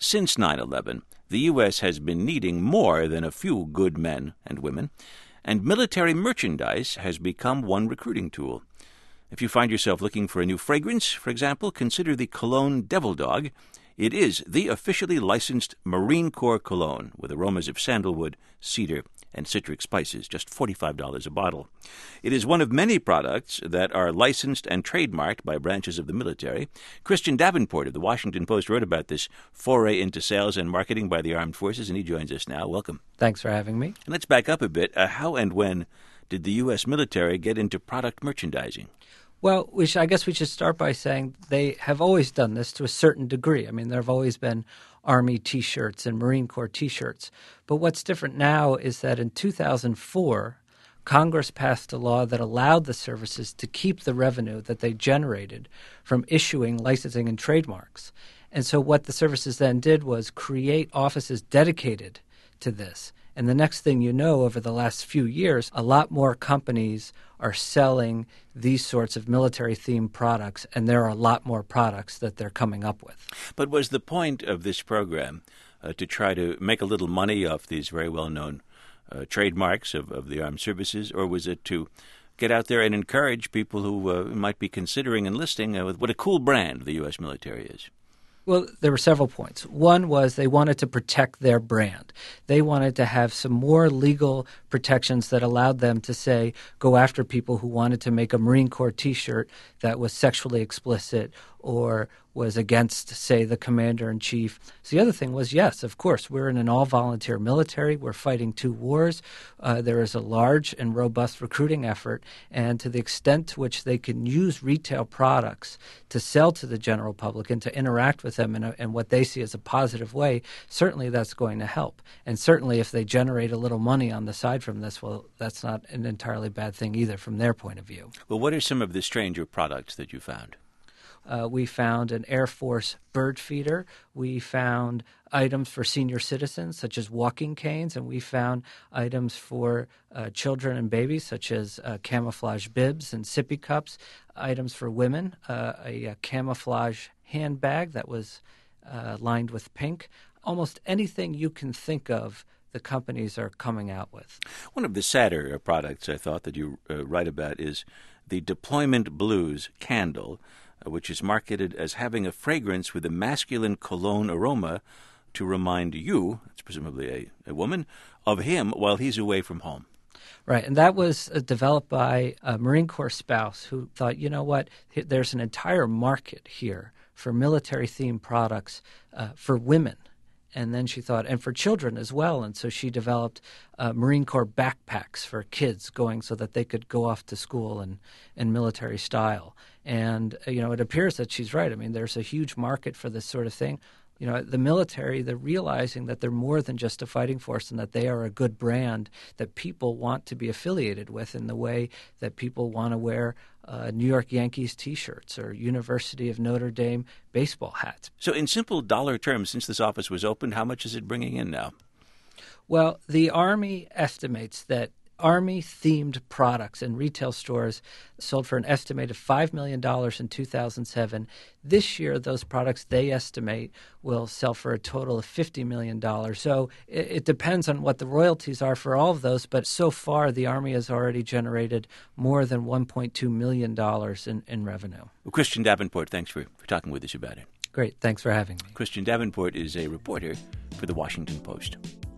Since 9/11, the U.S. has been needing more than a few good men and women, and military merchandise has become one recruiting tool. If you find yourself looking for a new fragrance, for example, consider the cologne Devil Dog. It is the officially licensed Marine Corps cologne with aromas of sandalwood, cedar, and citric spices, just $45 a bottle. It is one of many products that are licensed and trademarked by branches of the military. Christian Davenport of the Washington Post wrote about this foray into sales and marketing by the armed forces, and he joins us now. Welcome. Thanks for having me. And let's back up a bit. How and when did the U.S. military get into product merchandising? Well, I guess we should start by saying they have always done this to a certain degree. I mean, there have always been Army T-shirts and Marine Corps T-shirts. But what's different now is that in 2004, Congress passed a law that allowed the services to keep the revenue that they generated from issuing licensing and trademarks. And so what the services then did was create offices dedicated to this. And the next thing you know, over the last few years, a lot more companies are selling these sorts of military-themed products, and there are a lot more products that they're coming up with. But was the point of this program to try to make a little money off these very well-known trademarks of the armed services, or was it to get out there and encourage people who might be considering enlisting with what a cool brand the U.S. military is? Well, there were several points. One was they wanted to protect their brand. They wanted to have some more legal protections that allowed them to, say, go after people who wanted to make a Marine Corps T-shirt that was sexually explicit or was against, say, the commander-in-chief. So the other thing was, yes, of course, we're in an all-volunteer military. We're fighting two wars. There is a large and robust recruiting effort, and to the extent to which they can use retail products to sell to the general public and to interact with them in what they see as a positive way, certainly that's going to help. And certainly if they generate a little money on the side from this, well, that's not an entirely bad thing either from their point of view. Well, what are some of the stranger products that you found? We found an Air Force bird feeder. We found items for senior citizens, such as walking canes, and we found items for children and babies, such as camouflage bibs and sippy cups, items for women, a camouflage handbag that was lined with pink. Almost anything you can think of, the companies are coming out with. One of the sadder products I thought that you write about is the Deployment Blues candle, which is marketed as having a fragrance with a masculine cologne aroma to remind you, it's presumably a woman, of him while he's away from home. Right, and that was developed by a Marine Corps spouse who thought, you know what, there's an entire market here for military-themed products for women. And then she thought, and for children as well. And so she developed Marine Corps backpacks for kids going so that they could go off to school in military style. And, it appears that she's right. I mean, there's a huge market for this sort of thing. The military, they're realizing that they're more than just a fighting force and that they are a good brand that people want to be affiliated with in the way that people want to wear New York Yankees T-shirts or University of Notre Dame baseball hats. So in simple dollar terms, since this office was opened, how much is it bringing in now? Well, the Army estimates that Army-themed products in retail stores sold for an estimated $5 million in 2007. This year, those products, they estimate, will sell for a total of $50 million. So it depends on what the royalties are for all of those, but so far the Army has already generated more than $1.2 million in revenue. Well, Christian Davenport, thanks for talking with us about it. Great. Thanks for having me. Christian Davenport is a reporter for The Washington Post.